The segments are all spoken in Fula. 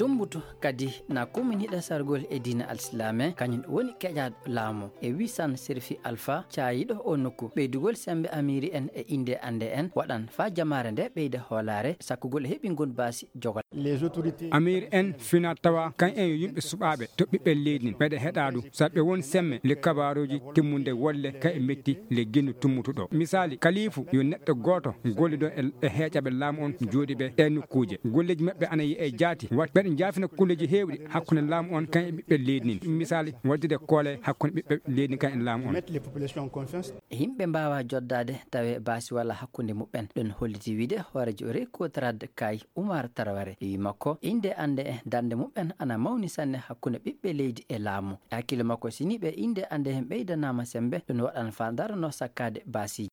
tumbutu kadi na commune hiɗa sargol e dina alislame kañum woni keƴaɗo laamu e wisan serfi alpha cayiɗo o nokku ɓeydugol sembe amiri en e inde ande en waɗan fa jamare nde ɓeyda hoolare sakkugol heɓingol basi jogal amiri en fina tawa kan en yo yimɓe suɓaɓe to ɓiɓɓe leydi nin ɓeɗe heɗaɗu saɓe won semme le kabaruji timmunde wolle ka e metti le ginnu tummutuɗo misali kalifu yo neɗɗo goto gollido e heeƴaɓe laamu on jooɗi ɓe e nokkuje golleji mabɓe ana yi e jaati wat ɓeɗe jaafina kulleji hewɗi hakkude laamu on kan e ɓiɓɓe leydi nin misali waddide koole hakkude ɓiɓɓe leydi nin kan e laamu on yimɓe mbawa joddade tawe basi walla hakkude muɓɓen ɗon holliti wiide hoorejo rekotarade kay Oumar Traoré wi makko inde ande e darde muɓɓen ana mawni sanne hakkude ɓiɓɓe leydi e laamu hakkille makko sini ɓe inde ande hen ɓeydanama sembe ɗum waɗan fa darano sakkade basiji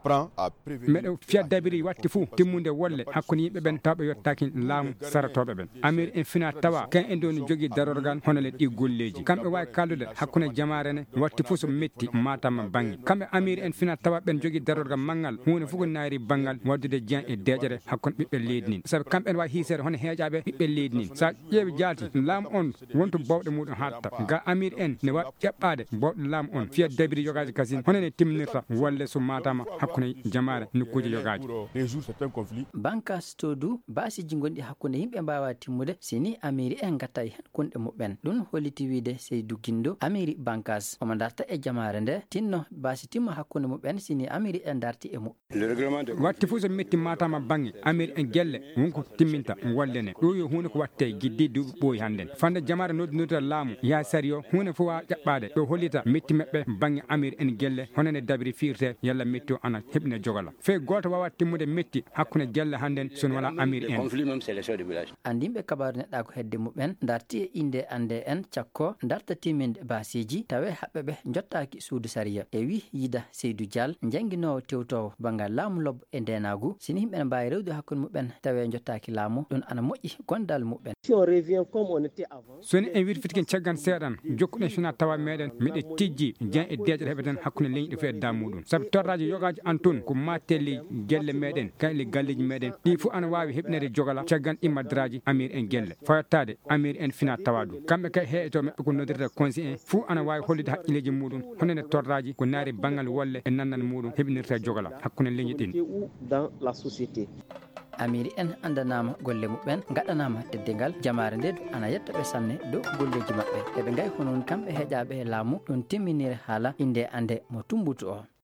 meɗo fiyaddabiri watti fuu timmude wolle hakkude yimɓe ɓen tawɓe yettaki laamu saratoɓe ɓen amiri en fina tawa kan en doni jogui darorgal hono le ɗi golleji kamɓe wawi kallude hakkude jamarene watti fuu so metti matama banggue kamɓe amiri en fina tawa ɓen jogui darorgal manggal hunde foof ko naari banggal waddude dieng e deƴere hakkude ɓiɓɓe leydi nin saabu kamɓe wawi hisere hono heeƴaɓe ɓiɓɓe leydi nin sa ƴeewi jaati laamu on wonto bawɗe muɗum hatta ga amiri en ne wawi ƴeɓɓade bawɗe laamu on fiyaddabiri yogaji kasine hono ne timminirta wolle so matama hakkude jamare nokkuji yogaji bankas todu basiji gonɗi hakkude yimɓe mbawa timmude sini amiri en gattay hen kunɗe muɓɓen ɗum holliti wiide Seydou Guindo amiri bankas omo darta e jamare nde tinno basi timma hakkude muɓɓen sini amiri en darti e muɓɓen watti fuu so metti matama banggue amiri en gelle wonko timminta wolle ne ɗo yo hunde ko watte guiddi duuɓi ɓooyi hannden fande jamare noddinirta laamu ya sari o hunde fof wawa ƴaɓɓade ɗo hollita metti mabɓe banggue amiri en gelle honone dabiri firte yalla metti o ana heɓine jogala fe goto wawa timmude metti hakkude gelle hannden sono wona amiri en andimɓe kabaru neɗɗa ko hedde muɓɓen darti e inde ande en cakko darta timminde basiji tawe haɓɓeɓe jottaki suudu sariya e wi yida Seydou Dial jangguinowo tewtowo banggal laamu lobbo e ndenagu sini yimɓe ne mbawi rewde hakkude muɓɓen tawe jottaki laamu ɗum ana moƴƴi gondal muɓɓen soni en wirfitken caggan seeɗan jokkuɗen sona tawa meɗen miɗe tijji dieng e deƴere heɓeten hakkude leñƴi ɗo fe da muɗum saabu torraji yogaji an toon ko mattelli gelle meɗen kayle galleji meɗen ɗi foof ana wawi heɓinede jogala caggan immadraji amiri en gelle fayattade amiri en fina tawa ɗum kamɓe kay heeƴoto mabɓe ko noddirta conseil en foof ana wawi hollide haqqilleji muɗum honone torraji ko naari banggal wolle e nannal muɗum heɓinirta jogala hakkude leñƴi ɗin amiri en andanama golle muɓɓen gaɗanama deddengal jamare nde ana yettaɓe sanne dow golleji mabɓe eɓe gay honon kamɓe heeƴaɓe e laamu ɗum timminire haala inde ande mo tumbutu o